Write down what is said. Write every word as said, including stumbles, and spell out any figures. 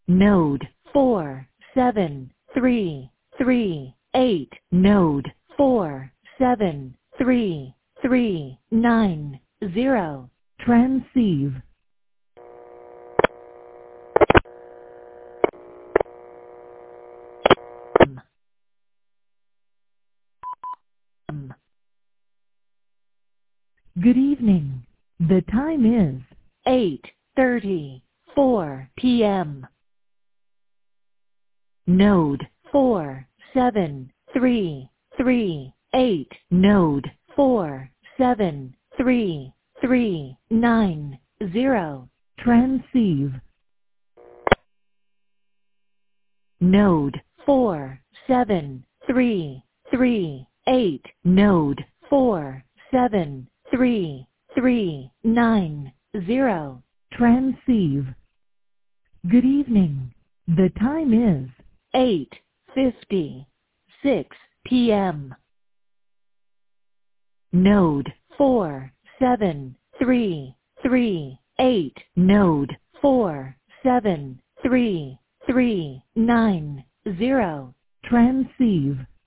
Node four seven three three eight. Node four seven three three nine zero. Transceive. Um, um. Good evening. The time is eight thirty-four p m Node four seven three three eight. Node four seven three three nine zero. Transceive. Node four seven three three eight. Node four seven three three nine zero. Transceive. Good evening. The time is eight fifty-six p m Node four seven three three eight. Node four seven three three nine zero. Transceive.